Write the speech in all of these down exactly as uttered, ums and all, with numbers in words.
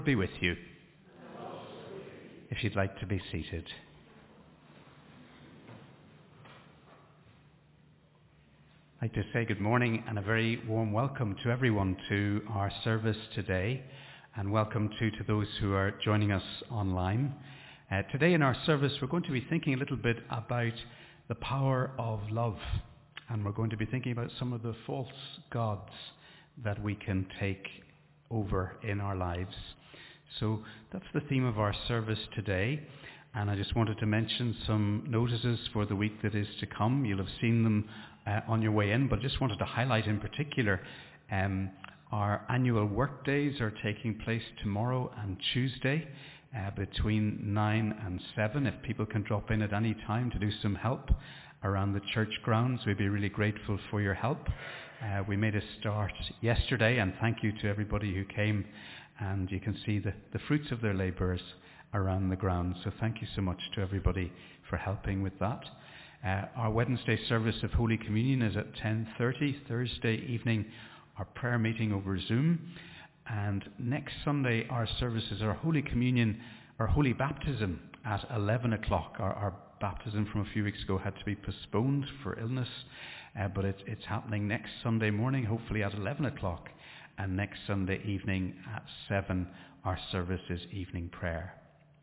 Be with you. If you'd like to be seated. I'd like to say good morning and a very warm welcome to everyone to our service today, and welcome to, to those who are joining us online. Uh, today in our service we're going to be thinking a little bit about the power of love, and we're going to be thinking about some of the false gods that we can take over in our lives. So that's the theme of our service today, and I just wanted to mention some notices for the week that is to come. You'll have seen them uh, on your way in, but I just wanted to highlight in particular um, our annual work days are taking place tomorrow and Tuesday uh, between nine and seven. If people can drop in at any time to do some help around the church grounds, we'd be really grateful for your help. Uh, we made a start yesterday, and thank you to everybody who came, and you can see the, the fruits of their labours around the grounds. So thank you so much to everybody for helping with that. Uh, our Wednesday service of Holy Communion is at ten thirty. Thursday evening, our prayer meeting over Zoom. And next Sunday, our services are Holy Communion, or Holy Baptism at eleven o'clock. Our, our baptism from a few weeks ago had to be postponed for illness, uh, but it, it's happening next Sunday morning, hopefully at eleven o'clock. And next Sunday evening at seven, our service is evening prayer.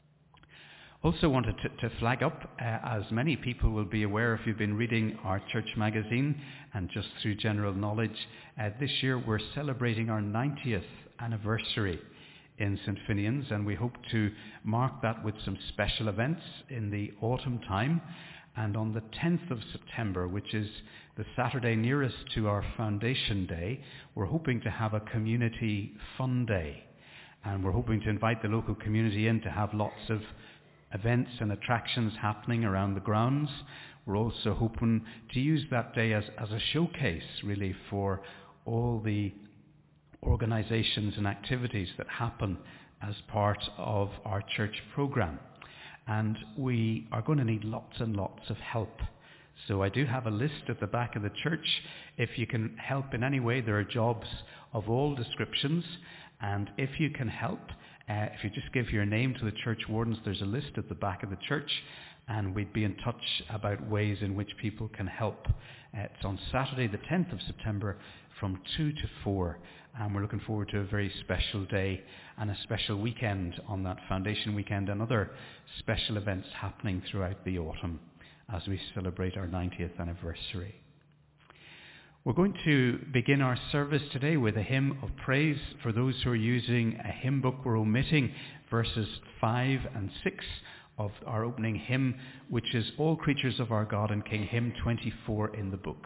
Also wanted to, to flag up, uh, as many people will be aware if you've been reading our church magazine and just through general knowledge, uh, this year we're celebrating our ninetieth anniversary in Saint Finian's, and we hope to mark that with some special events in the autumn time. And on the tenth of September, which is the Saturday nearest to our foundation day, we're hoping to have a community fun day. And we're hoping to invite the local community in to have lots of events and attractions happening around the grounds. We're also hoping to use that day as, as a showcase, really, for all the organisations and activities that happen as part of our church programme. And we are going to need lots and lots of help. So I do have a list at the back of the church. If you can help in any way, there are jobs of all descriptions. And if you can help, uh, if you just give your name to the church wardens, there's a list at the back of the church, and we'd be in touch about ways in which people can help. Uh, it's on Saturday the tenth of September from two to four, and we're looking forward to a very special day and a special weekend on that foundation weekend, and other special events happening throughout the autumn as we celebrate our ninetieth anniversary. We're going to begin our service today with a hymn of praise. For those who are using a hymn book, we're omitting verses five and six of our opening hymn, which is All Creatures of Our God and King, hymn twenty-four in the book.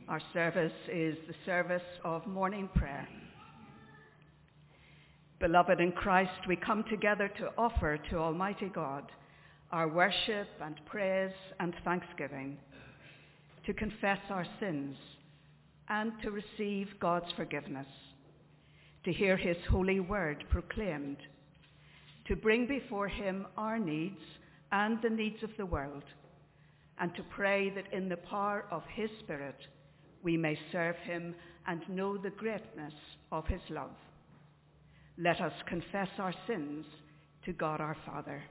Our service is the service of morning prayer. Beloved in Christ, we come together to offer to Almighty God our worship and praise and thanksgiving, to confess our sins and to receive God's forgiveness, to hear his holy word proclaimed, to bring before him our needs and the needs of the world, and to pray that in the power of his Spirit we may serve him and know the greatness of his love. Let us confess our sins to God our Father.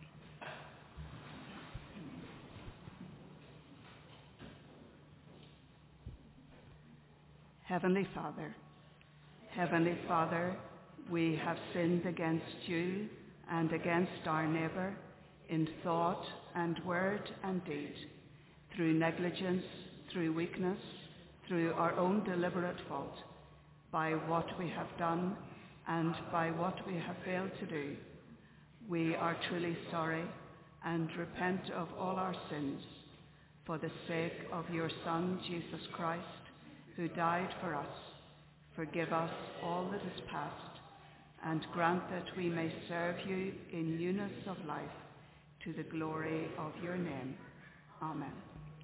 Heavenly Father, Heavenly Father, we have sinned against you and against our neighbour in thought and word and deed, through negligence, through weakness, through our own deliberate fault, by what we have done and by what we have failed to do. We are truly sorry and repent of all our sins for the sake of your Son, Jesus Christ, who died for us. Forgive us all that is past, and grant that we may serve you in newness of life, to the glory of your name. Amen.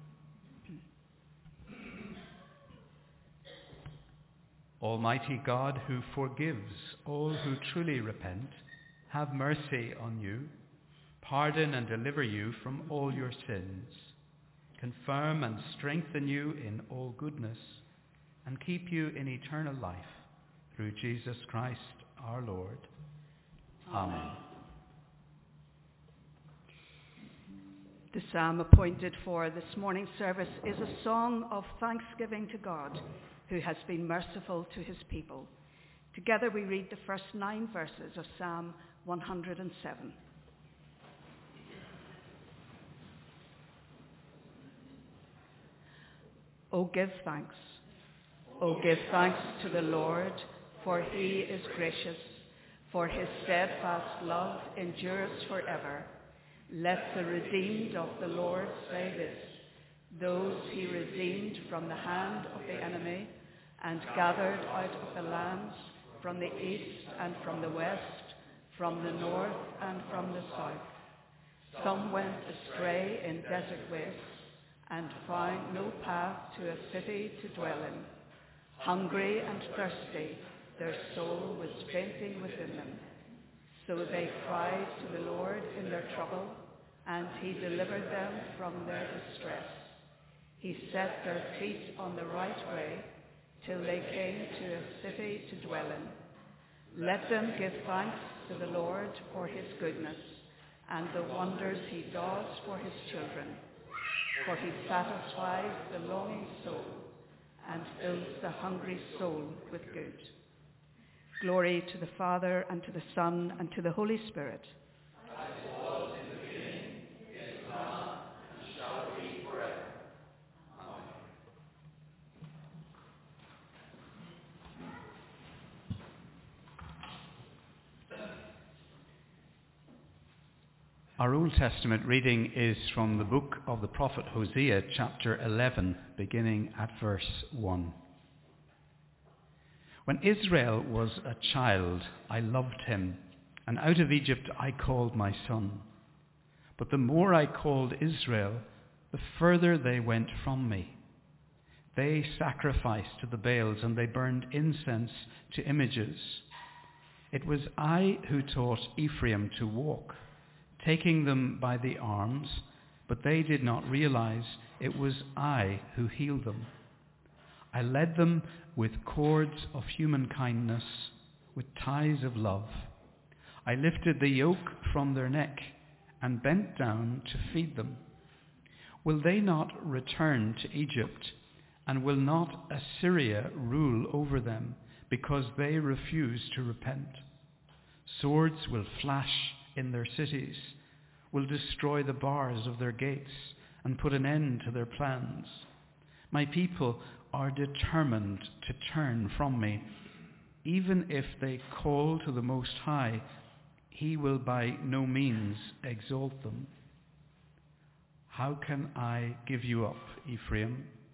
Almighty God, who forgives all who truly repent, have mercy on you, pardon and deliver you from all your sins, confirm and strengthen you in all goodness, and keep you in eternal life, through Jesus Christ our Lord. Amen. The psalm appointed for this morning's service is a song of thanksgiving to God, who has been merciful to his people. Together we read the first nine verses of Psalm one hundred seven. O give thanks. O give thanks to the Lord, for he is gracious, for his steadfast love endures forever. Let the redeemed of the Lord say this, those he redeemed from the hand of the enemy, and gathered out of the lands, from the east and from the west, from the north and from the south. Some went astray in desert wastes, and found no path to a city to dwell in. Hungry and thirsty, their soul was fainting within them. So they cried to the Lord in their trouble, and he delivered them from their distress. He set their feet on the right way, till they came to a city to dwell in. Let them give thanks to the Lord for his goodness, and the wonders he does for his children. For he satisfies the longing soul, and fills the hungry soul with good. Glory to the Father, and to the Son, and to the Holy Spirit. As it was in the beginning, is now, and shall be forever. Amen. Our Old Testament reading is from the book of the prophet Hosea, chapter eleven, beginning at verse one. When Israel was a child, I loved him, and out of Egypt I called my son. But the more I called Israel, the further they went from me. They sacrificed to the Baals, and they burned incense to images. It was I who taught Ephraim to walk, taking them by the arms, but they did not realize it was I who healed them. I led them with cords of human kindness, with ties of love. I lifted the yoke from their neck and bent down to feed them. Will they not return to Egypt, and will not Assyria rule over them, because they refuse to repent? Swords will flash in their cities, will destroy the bars of their gates, and put an end to their plans. My people are determined to turn from me. Even if they call to the Most High, he will by no means exalt them. How can I give you up, Ephraim?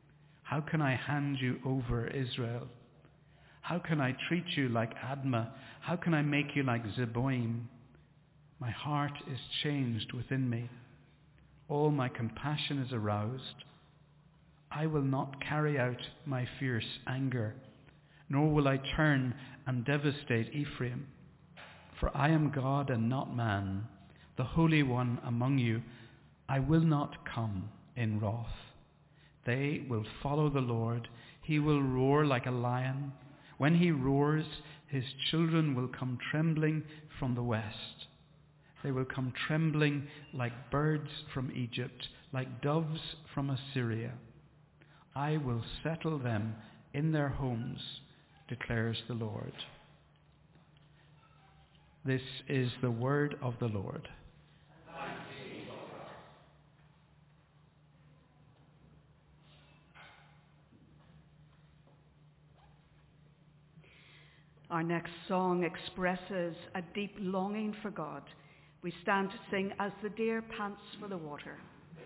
How can I hand you over, Israel? How can I treat you like Admah? How can I make you like Zeboim? My heart is changed within me. All my compassion is aroused. I will not carry out my fierce anger, nor will I turn and devastate Ephraim. For I am God and not man, the Holy One among you. I will not come in wrath. They will follow the Lord. He will roar like a lion. When he roars, his children will come trembling from the west. They will come trembling like birds from Egypt, like doves from Assyria. I will settle them in their homes, declares the Lord. This is the word of the Lord. Our next song expresses a deep longing for God. We stand to sing As the Deer Pants for the Water.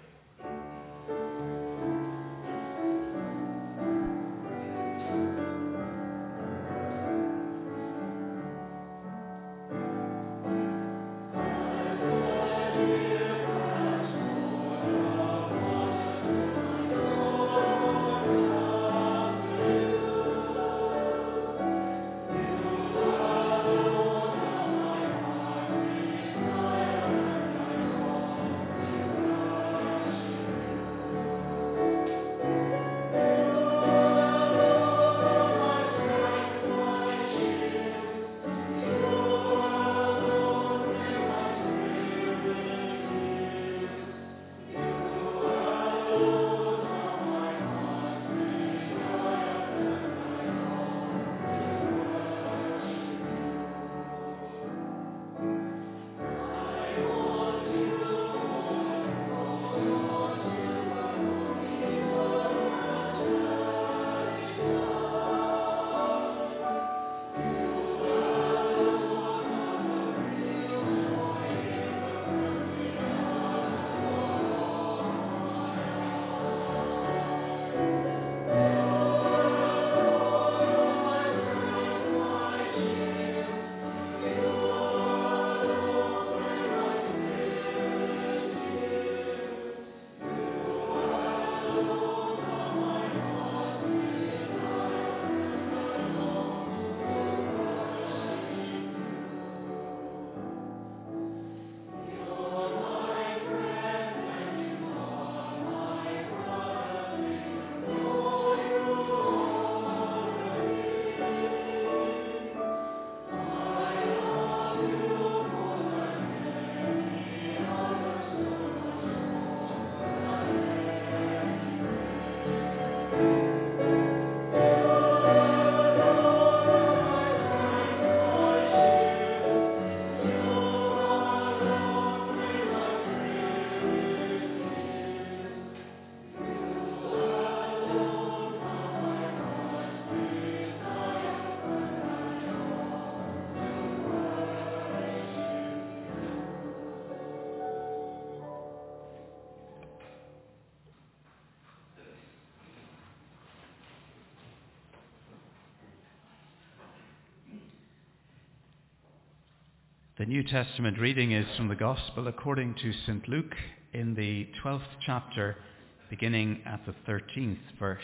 The New Testament reading is from the Gospel according to Saint Luke in the twelfth chapter, beginning at the thirteenth verse.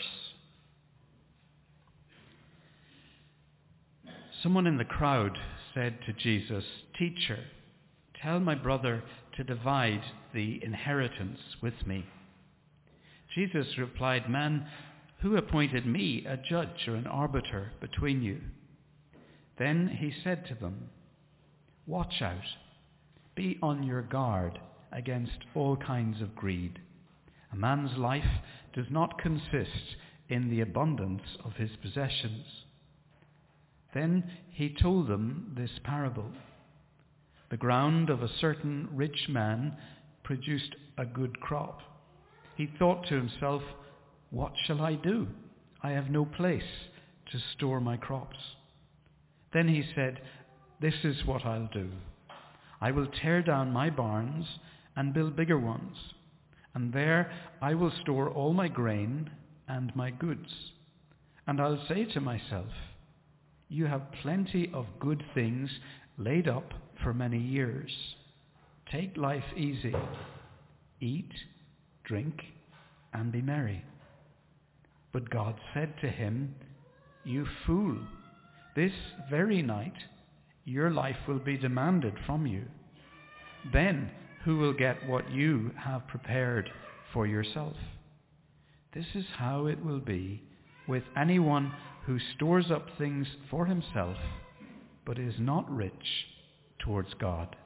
Someone in the crowd said to Jesus, "Teacher, tell my brother to divide the inheritance with me." Jesus replied, "Man, who appointed me a judge or an arbiter between you?" Then he said to them, "Watch out. Be on your guard against all kinds of greed. A man's life does not consist in the abundance of his possessions." Then he told them this parable. The ground of a certain rich man produced a good crop. He thought to himself, "What shall I do? I have no place to store my crops." Then he said, "This is what I'll do. I will tear down my barns and build bigger ones, and there I will store all my grain and my goods. And I'll say to myself, you have plenty of good things laid up for many years. Take life easy. Eat, drink, and be merry. But God said to him, you fool, this very night your life will be demanded from you. Then who will get what you have prepared for yourself? This is how it will be with anyone who stores up things for himself, but is not rich towards God.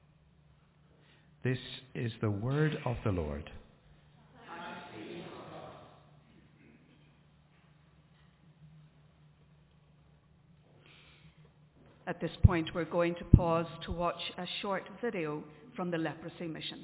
This is the word of the Lord. At this point, we're going to pause to watch a short video from the Leprosy Mission.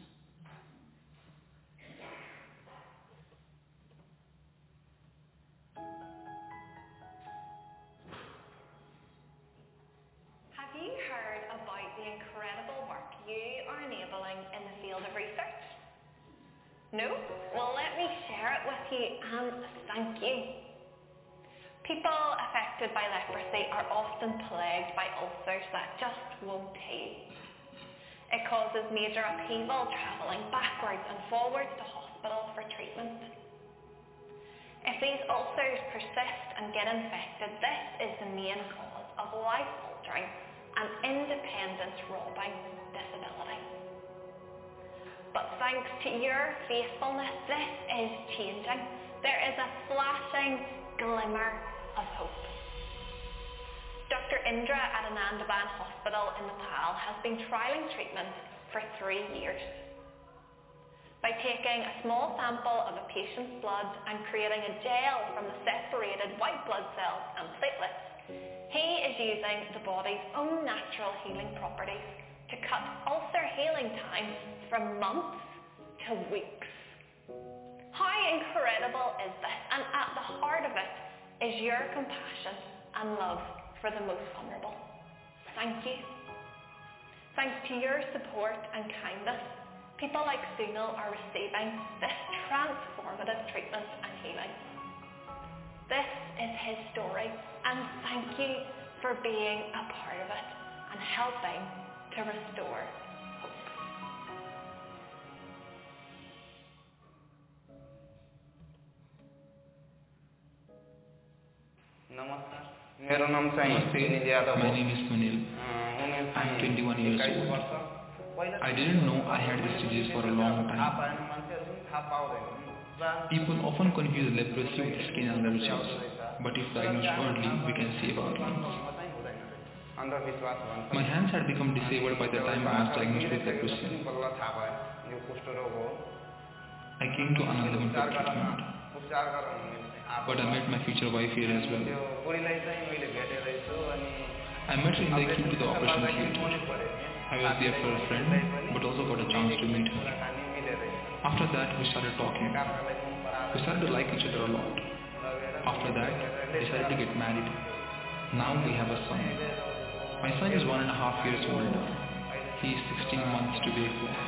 Have you heard about the incredible work you are enabling in the field of research? No? Well, let me share it with you and thank you. People affected by leprosy are often plagued by ulcers that just won't heal. It causes major upheaval, travelling backwards and forwards to hospital for treatment. If these ulcers persist and get infected, this is the main cause of life-altering and independence-robbing disability. But thanks to your faithfulness, this is changing. There is a flashing glimmer of hope. Doctor Indra at Anandaban Hospital in Nepal has been trialling treatment for three years. By taking a small sample of a patient's blood and creating a gel from the separated white blood cells and platelets, he is using the body's own natural healing properties to cut ulcer healing time from months to weeks. How incredible is this? And at the heart of it is your compassion and love for the most vulnerable. Thank you. Thanks to your support and kindness, people like Sunil are receiving this transformative treatment and healing. This is his story, and thank you for being a part of it and helping to restore hope. मेरो नाम चाहिँ Sunil Yadav My name is Sunil. I am twenty-one years old. I didn't know I had this disease for a long time. People often confuse leprosy with skin allergies, but if diagnosed early, we can save our lives. My hands had become disabled by the time I was diagnosed with leprosy. I came to Anandaban for treatment, but I met my future wife here as well. I met her in the queue to the operation theatre. I was there for a friend, but also got a chance to meet her. After that, we started talking. We started to like each other a lot. After that, we decided to get married. Now we have a son. My son is one and a half years old now. He is sixteen months to be exact.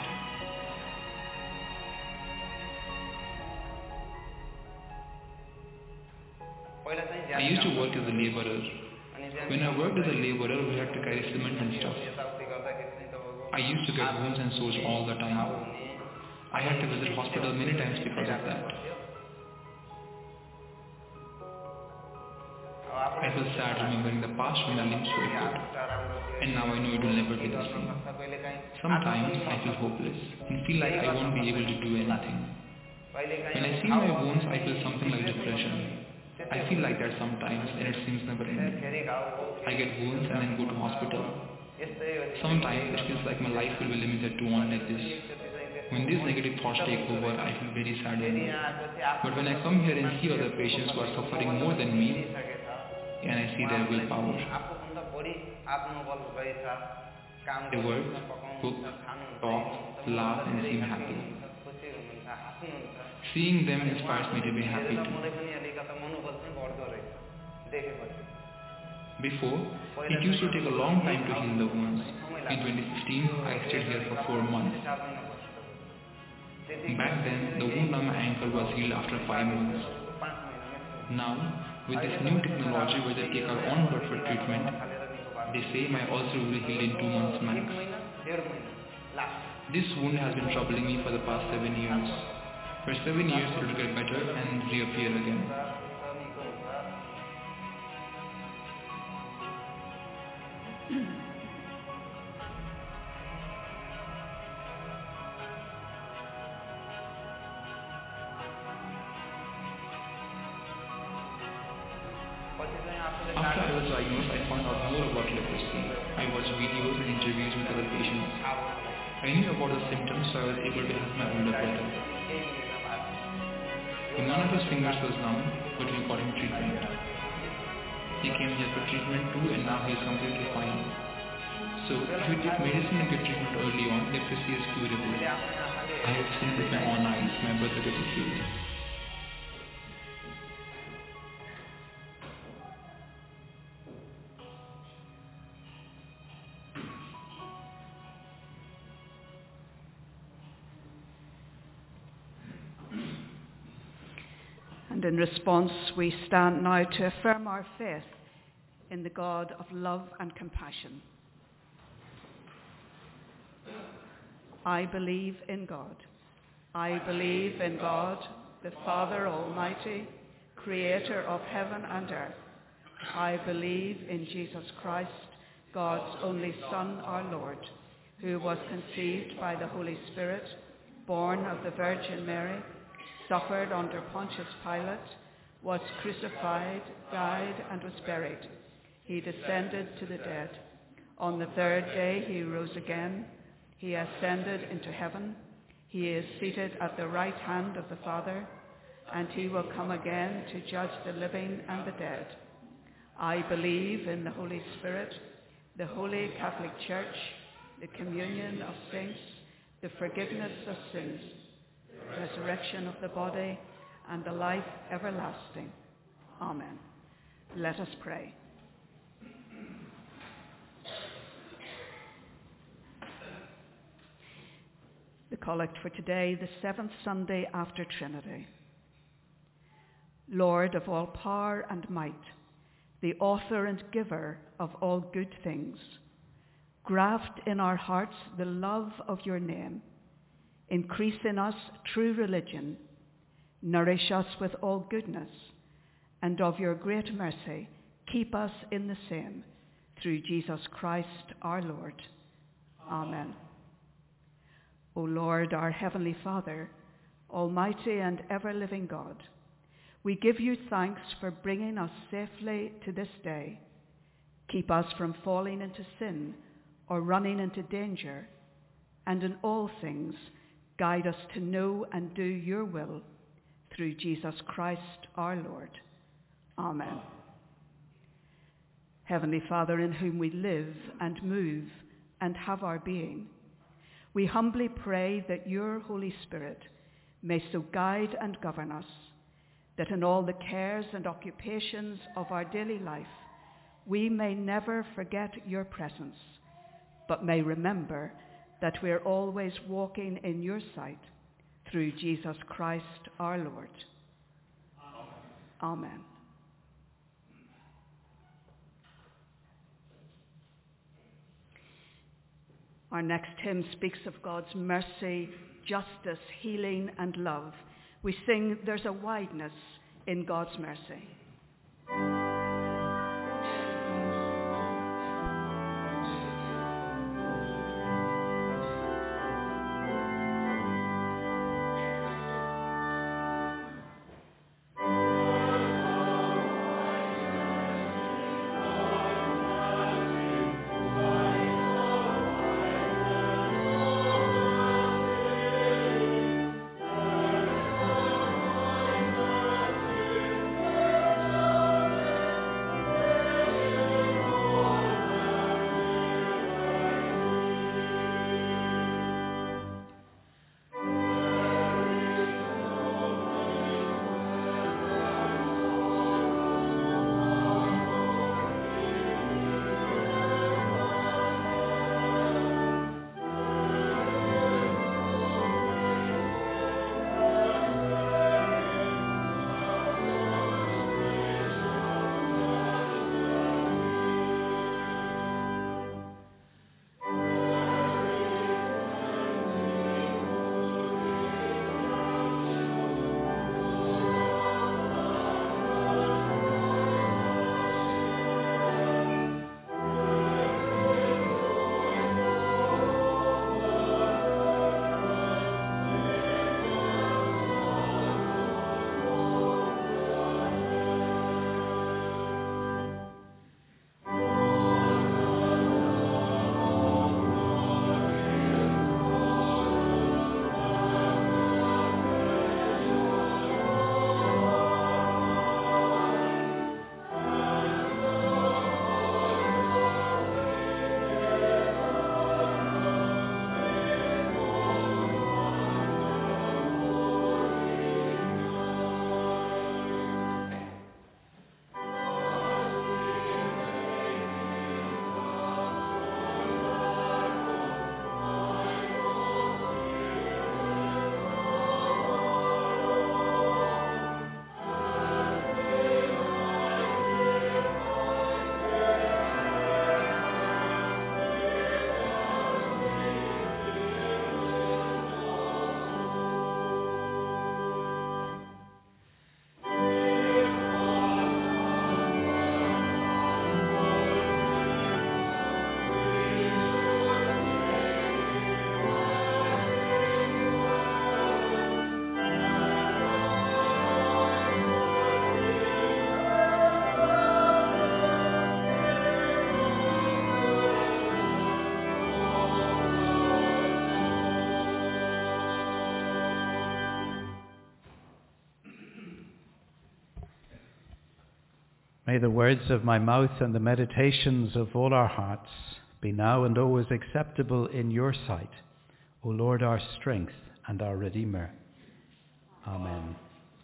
I used to work as a laborer. When I worked as a laborer, we had to carry cement and stuff. I used to get wounds and sores all the time. I had to visit hospital many times because of that. I feel sad remembering the past when my limbs were good, and now I know it will never be the same. Sometimes I feel hopeless and feel like I won't be able to do anything. When I see my wounds, I feel something like depression. I feel like that sometimes, and it seems never ending. I get wounds and then go to hospital. Sometimes it feels like my life will be limited to one like this. When these negative thoughts take over, I feel very saddened. But when I come here and see other patients who are suffering more than me, and I see their willpower, they work, cook, talk, laugh, and seem happy. Seeing them inspires me to be happy too. Before, it used to take a long time to heal the wounds. In twenty fifteen, I stayed here for four months. Back then, the wound on my ankle was healed after five months. Now, with this new technology where they take our own blood for treatment, they say my ulcer will heal in two months max. This wound has been troubling me for the past seven years. For seven years it will get better and reappear again. After I was diagnosed, I found out more about leprosy. I watched videos and interviews with other patients. I knew about the symptoms, so I was able to help my older brother. None of his fingers was numb, but we got him treatment. He came here for treatment too, and now he is completely fine. So, if you take medicine and get treatment early on, leprosy is curable. I have seen with my own eyes my brother getting healed. And in response, we stand now to affirm our faith in the God of love and compassion. I believe in God. I believe in God, the Father Almighty, creator of heaven and earth. I believe in Jesus Christ, God's only Son, our Lord, who was conceived by the Holy Spirit, born of the Virgin Mary, suffered under Pontius Pilate, was crucified, died, and was buried. He descended to the dead. On the third day he rose again. He ascended into heaven. He is seated at the right hand of the Father, and he will come again to judge the living and the dead. I believe in the Holy Spirit, the Holy Catholic Church, the communion of saints, the forgiveness of sins, resurrection of the body, and the life everlasting. Amen. Let us pray. The collect for today, the seventh Sunday after Trinity. Lord of all power and might, the author and giver of all good things, graft in our hearts the love of your name. Increase in us true religion, nourish us with all goodness, and of your great mercy keep us in the same, through Jesus Christ our Lord. Amen. O Lord, our heavenly Father, almighty and ever-living God, we give you thanks for bringing us safely to this day. Keep us from falling into sin or running into danger, and in all things guide us to know and do your will, through Jesus Christ our Lord. Amen. Heavenly Father, in whom we live and move and have our being, we humbly pray that your Holy Spirit may so guide and govern us, that in all the cares and occupations of our daily life, we may never forget your presence, but may remember that we are always walking in your sight, through Jesus Christ our Lord. Amen. Amen. Our next hymn speaks of God's mercy, justice, healing, and love. We sing, "There's a wideness in God's mercy." Amen. May the words of my mouth and the meditations of all our hearts be now and always acceptable in your sight, O Lord, our strength and our Redeemer. Amen.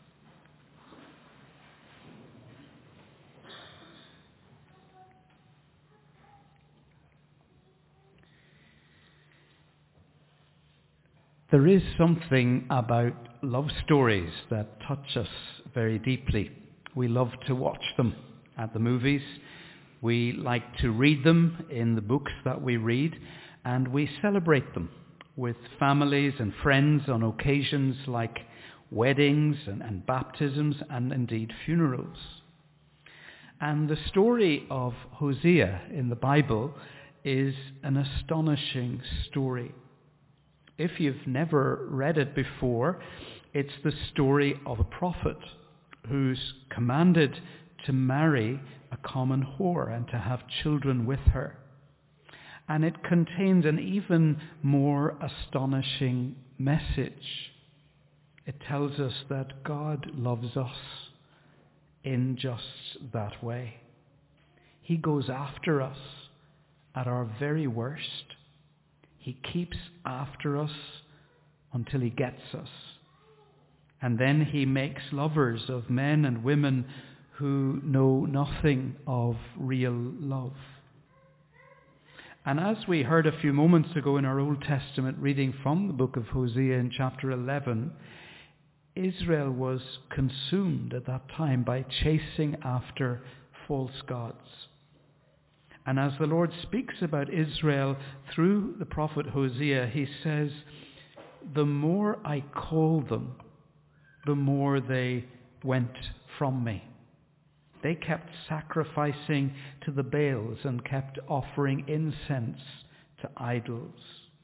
There is something about love stories that touch us very deeply. We love to watch them at the movies. We like to read them in the books that we read, and we celebrate them with families and friends on occasions like weddings and, and baptisms and indeed funerals. And the story of Hosea in the Bible is an astonishing story. If you've never read it before, it's the story of a prophet who's commanded to marry a common whore and to have children with her. And it contains an even more astonishing message. It tells us that God loves us in just that way. He goes after us at our very worst. He keeps after us until he gets us. And then he makes lovers of men and women who know nothing of real love. And as we heard a few moments ago in our Old Testament reading from the book of Hosea in chapter eleven, Israel was consumed at that time by chasing after false gods. And as the Lord speaks about Israel through the prophet Hosea, he says, the more I called them, the more they went from me. They kept sacrificing to the Baals and kept offering incense to idols.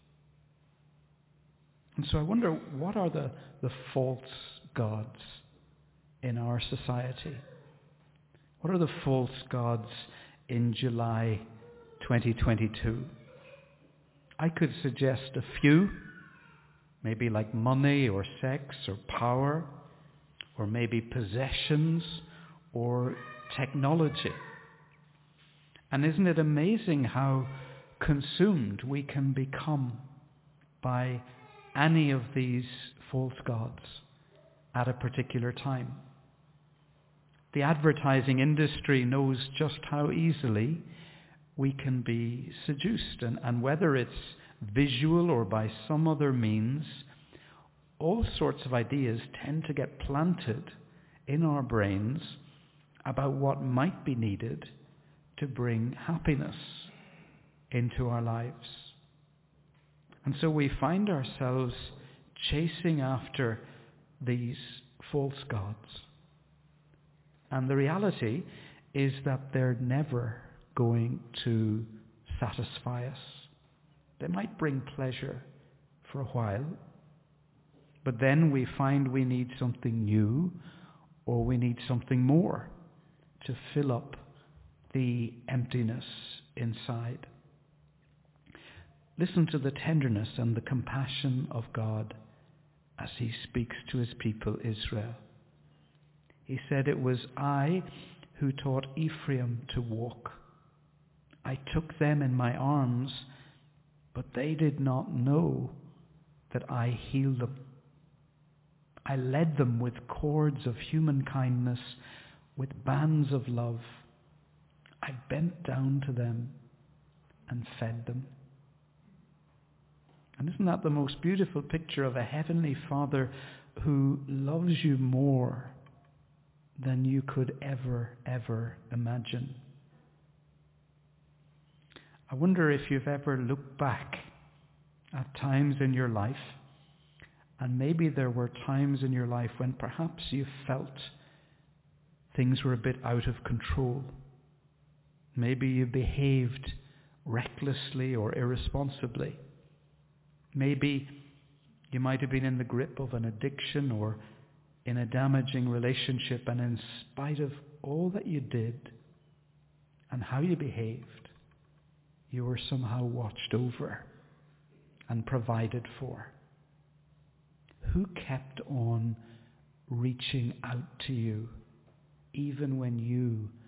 And so I wonder, what are the, the false gods in our society? What are the false gods in July twenty twenty-two? I could suggest a few, maybe like money or sex or power, or maybe possessions or technology. And isn't it amazing how consumed we can become by any of these false gods at a particular time? The advertising industry knows just how easily we can be seduced, and, and whether it's visual or by some other means, all sorts of ideas tend to get planted in our brains about what might be needed to bring happiness into our lives. And so we find ourselves chasing after these false gods. And the reality is that they're never going to satisfy us. They might bring pleasure for a while, but then we find we need something new, or we need something more to fill up the emptiness inside. Listen to the tenderness and the compassion of God as he speaks to his people Israel. He said, it was I who taught Ephraim to walk. I took them in my arms, but they did not know that I healed them. I led them with cords of human kindness, with bands of love. I bent down to them and fed them. And isn't that the most beautiful picture of a heavenly Father who loves you more than you could ever, ever imagine? I wonder if you've ever looked back at times in your life, and maybe there were times in your life when perhaps you felt things were a bit out of control. Maybe you behaved recklessly or irresponsibly. Maybe you might have been in the grip of an addiction or in a damaging relationship, and in spite of all that you did and how you behaved, you were somehow watched over and provided for. Who kept on reaching out to you even when you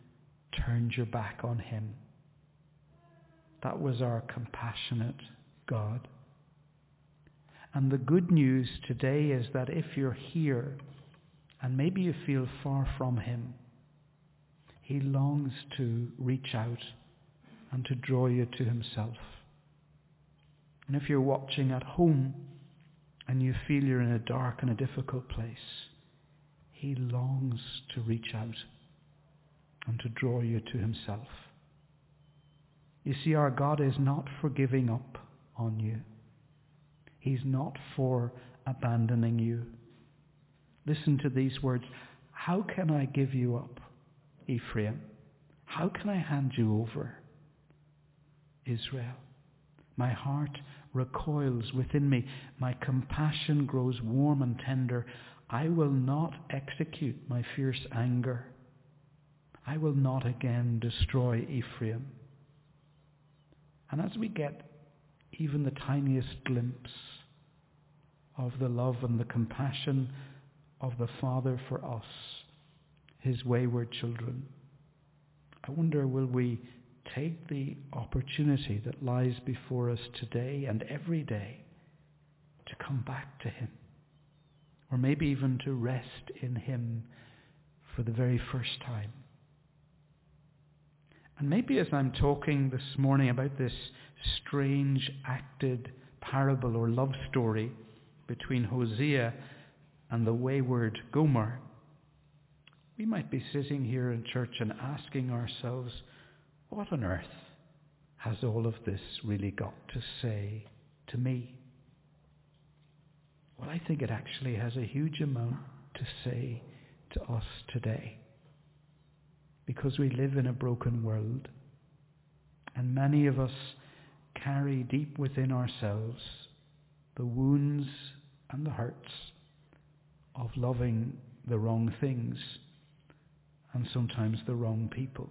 turned your back on him. That was our compassionate God. And the good news today is that if you're here and maybe you feel far from him, he longs to reach out and to draw you to himself. And if you're watching at home and you feel you're in a dark and a difficult place, he longs to reach out and to draw you to himself. You see, our God is not for giving up on you. He's not for abandoning you. Listen to these words. How can I give you up, Ephraim? How can I hand you over, Israel? My heart recoils within me. My compassion grows warm and tender. I will not execute my fierce anger. I will not again destroy Ephraim. And as we get even the tiniest glimpse of the love and the compassion of the Father for us, his wayward children, I wonder, will we take the opportunity that lies before us today and every day to come back to him, or maybe even to rest in him for the very first time? And maybe as I'm talking this morning about this strange acted parable or love story between Hosea and the wayward Gomer, we might be sitting here in church and asking ourselves, what on earth has all of this really got to say to me? Well, I think it actually has a huge amount to say to us today, because we live in a broken world, and many of us carry deep within ourselves the wounds and the hurts of loving the wrong things and sometimes the wrong people.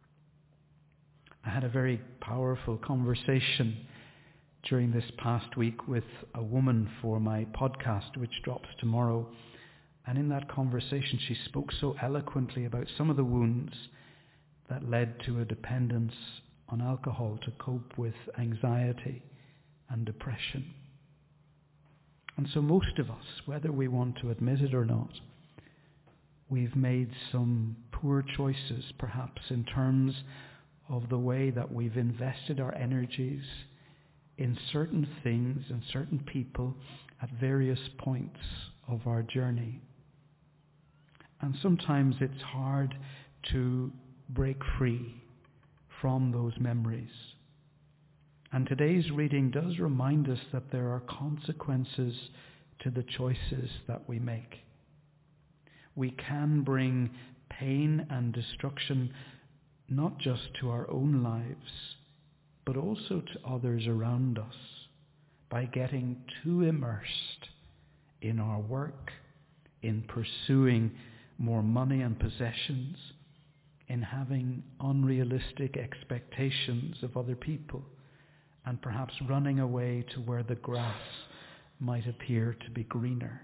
I had a very powerful conversation during this past week with a woman for my podcast, which drops tomorrow. And in that conversation, she spoke so eloquently about some of the wounds that led to a dependence on alcohol to cope with anxiety and depression. And so most of us, whether we want to admit it or not, we've made some poor choices, perhaps in terms of the way that we've invested our energies in certain things and certain people at various points of our journey. And sometimes it's hard to break free from those memories. And today's reading does remind us that there are consequences to the choices that we make. We can bring pain and destruction not just to our own lives, but also to others around us by getting too immersed in our work, in pursuing more money and possessions, in having unrealistic expectations of other people, and perhaps running away to where the grass might appear to be greener.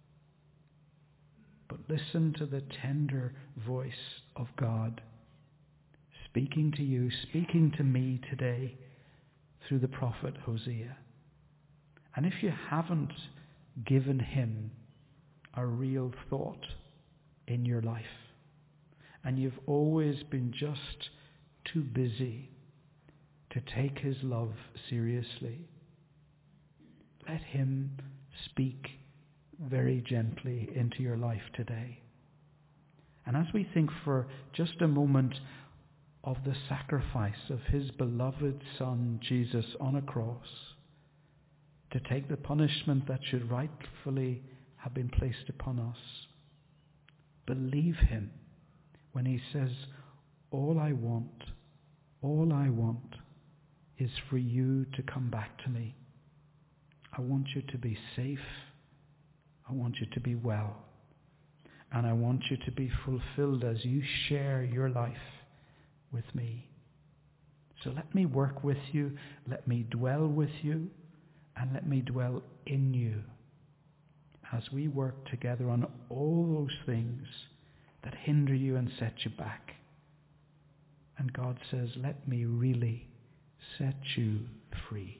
But listen to the tender voice of God speaking to you, speaking to me today through the prophet Hosea. And if you haven't given him a real thought in your life, and you've always been just too busy to take his love seriously, let him speak very gently into your life today. And as we think for just a moment of the sacrifice of his beloved Son, Jesus, on a cross, to take the punishment that should rightfully have been placed upon us, believe him when he says, all I want, all I want is for you to come back to me. I want you to be safe. I want you to be well. And I want you to be fulfilled as you share your life with me. So let me work with you, let me dwell with you, and let me dwell in you as we work together on all those things that hinder you and set you back. And God says, let me really set you free.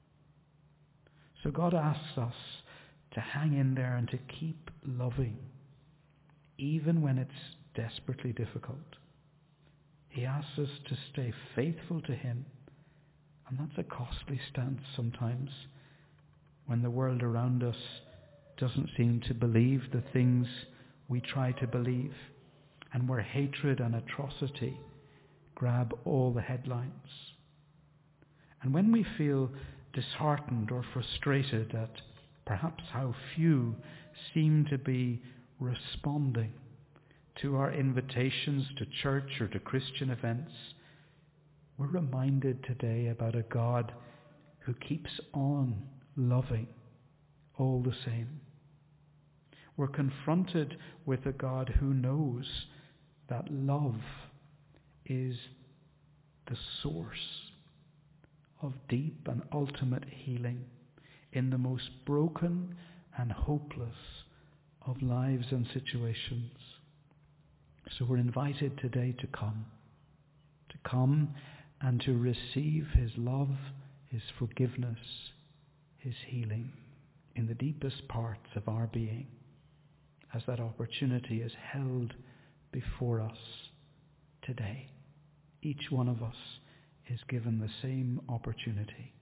So God asks us to hang in there and to keep loving, even when it's desperately difficult. He asks us to stay faithful to him, and that's a costly stance sometimes when the world around us doesn't seem to believe the things we try to believe, and where hatred and atrocity grab all the headlines. And when we feel disheartened or frustrated at perhaps how few seem to be responding to our invitations to church or to Christian events, we're reminded today about a God who keeps on loving all the same. We're confronted with a God who knows that love is the source of deep and ultimate healing in the most broken and hopeless of lives and situations. So we're invited today to come, to come and to receive his love, his forgiveness, his healing in the deepest parts of our being, as that opportunity is held before us today. Each one of us is given the same opportunity.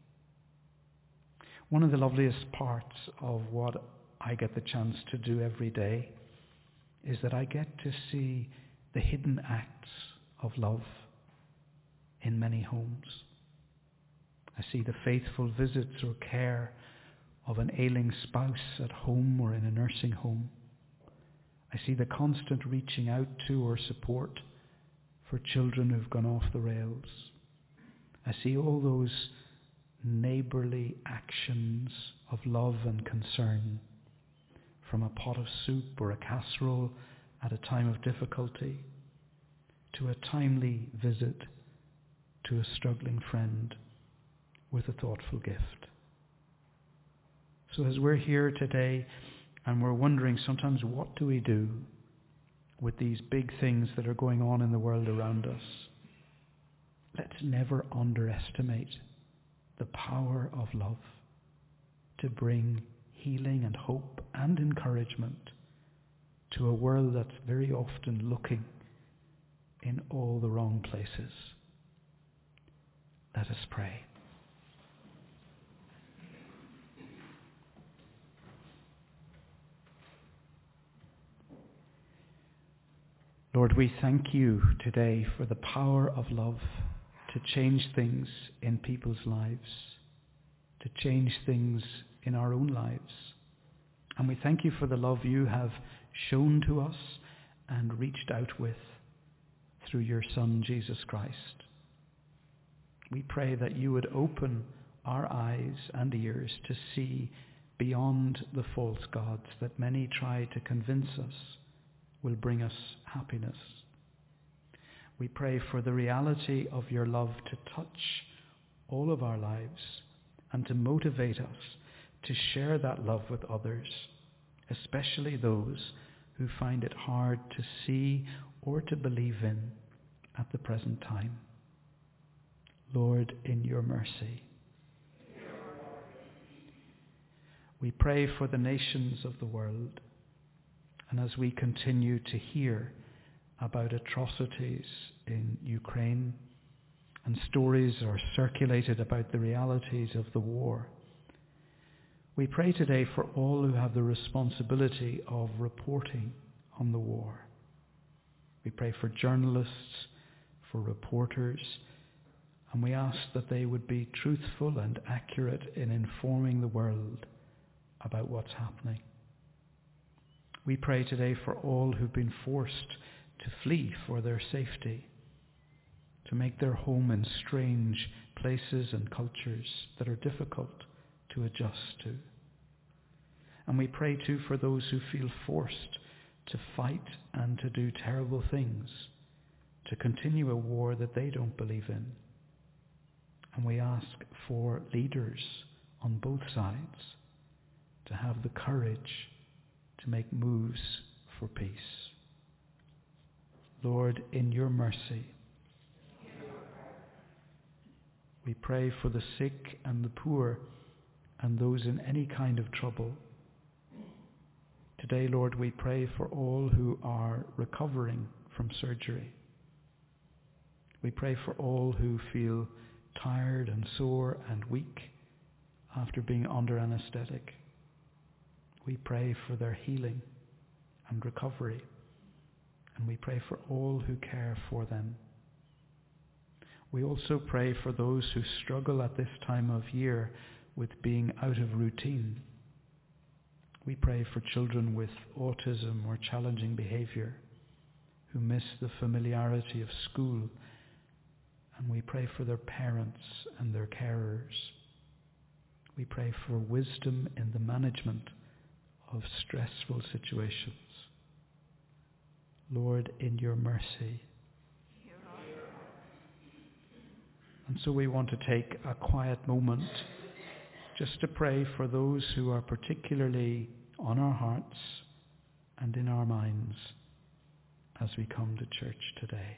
One of the loveliest parts of what I get the chance to do every day is that I get to see the hidden acts of love in many homes. I see the faithful visits or care of an ailing spouse at home or in a nursing home. I see the constant reaching out to or support for children who've gone off the rails. I see all those neighbourly actions of love and concern, from a pot of soup or a casserole at a time of difficulty, to a timely visit to a struggling friend with a thoughtful gift. So as we're here today and we're wondering sometimes, what do we do with these big things that are going on in the world around us? Let's never underestimate the power of love to bring healing and hope and encouragement to a world that's very often looking in all the wrong places. Let us pray. Lord, we thank you today for the power of love to change things in people's lives, to change things in our own lives. And we thank you for the love you have shown to us and reached out with through your Son, Jesus Christ. We pray that you would open our eyes and ears to see beyond the false gods that many try to convince us will bring us happiness. We pray for the reality of your love to touch all of our lives and to motivate us to share that love with others, especially those who find it hard to see or to believe in at the present time. Lord, in your mercy. We pray for the nations of the world, and as we continue to hear about atrocities in Ukraine and stories are circulated about the realities of the war, we pray today for all who have the responsibility of reporting on the war. We pray for journalists, for reporters, and we ask that they would be truthful and accurate in informing the world about what's happening. We pray today for all who've been forced to flee for their safety, to make their home in strange places and cultures that are difficult to adjust to. And we pray too for those who feel forced to fight and to do terrible things, to continue a war that they don't believe in. And we ask for leaders on both sides to have the courage to make moves for peace. Lord, in your mercy. We pray for the sick and the poor and those in any kind of trouble. Today, Lord, we pray for all who are recovering from surgery. We pray for all who feel tired and sore and weak after being under anesthetic. We pray for their healing and recovery, and we pray for all who care for them. We also pray for those who struggle at this time of year with being out of routine. We pray for children with autism or challenging behavior who miss the familiarity of school, and we pray for their parents and their carers. We pray for wisdom in the management of stressful situations. Lord, in your mercy. And so we want to take a quiet moment just to pray for those who are particularly on our hearts and in our minds as we come to church today.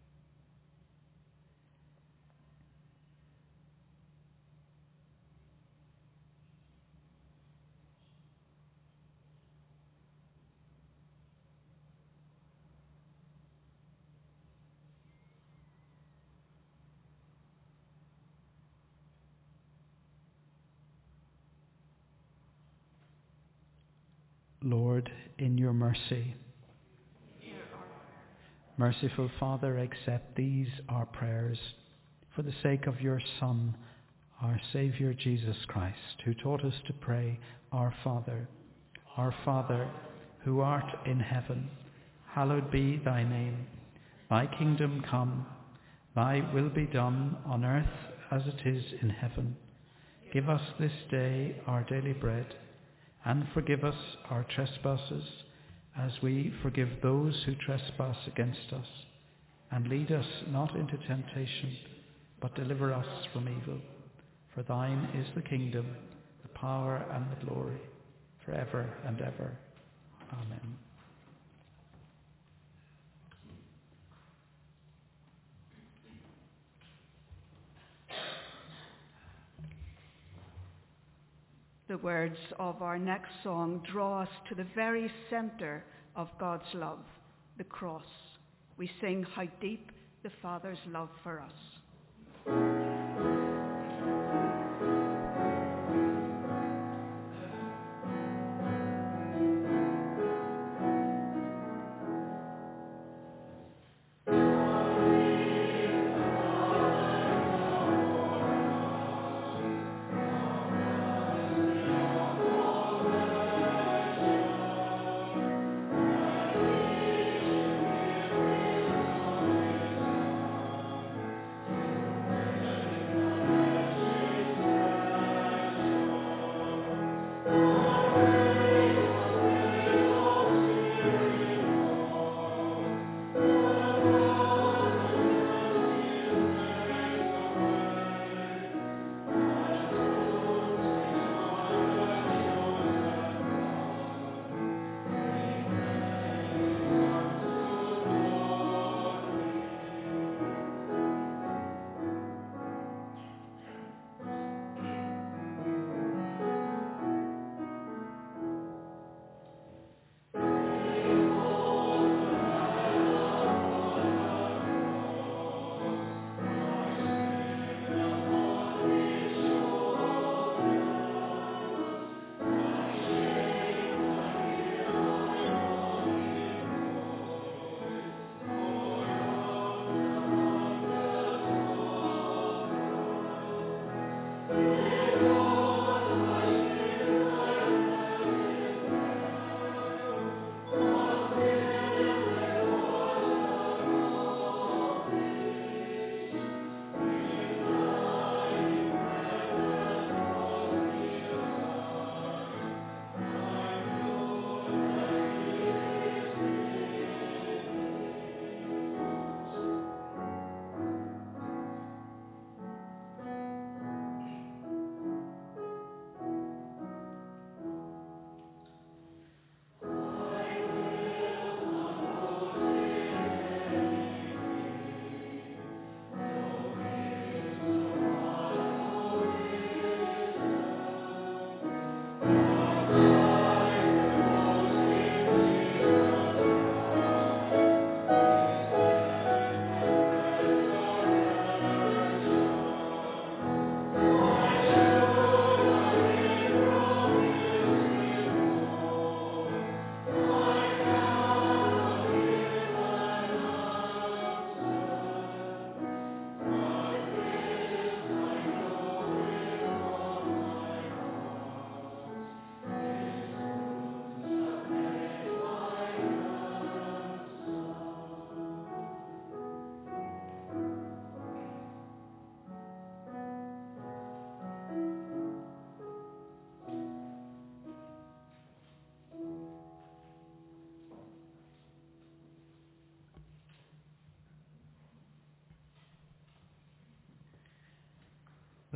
Lord, in your mercy. Merciful Father, accept these our prayers for the sake of your Son, our Saviour Jesus Christ, who taught us to pray, Our Father, our Father, who art in heaven, hallowed be thy name. Thy kingdom come, thy will be done on earth as it is in heaven. Give us this day our daily bread, and forgive us our trespasses, as we forgive those who trespass against us. And lead us not into temptation, but deliver us from evil. For thine is the kingdom, the power, and the glory, forever and ever. Amen. The words of our next song draw us to the very center of God's love, the cross. We sing how deep the Father's love for us.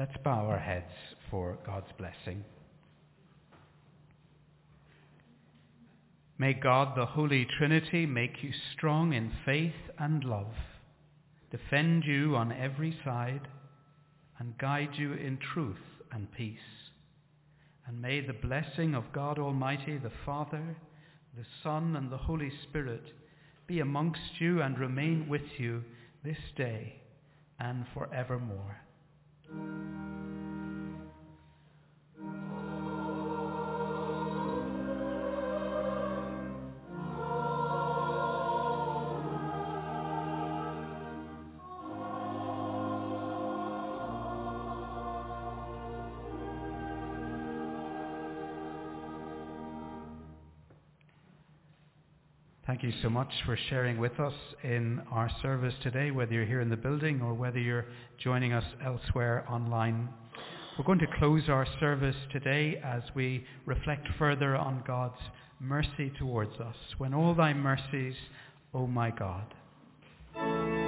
Let's bow our heads for God's blessing. May God, the Holy Trinity, make you strong in faith and love, defend you on every side, and guide you in truth and peace. And may the blessing of God Almighty, the Father, the Son, and the Holy Spirit be amongst you and remain with you this day and forevermore. Thank you so much for sharing with us in our service today, whether you're here in the building or whether you're joining us elsewhere online. We're going to close our service today as we reflect further on God's mercy towards us. When all thy mercies, O my God.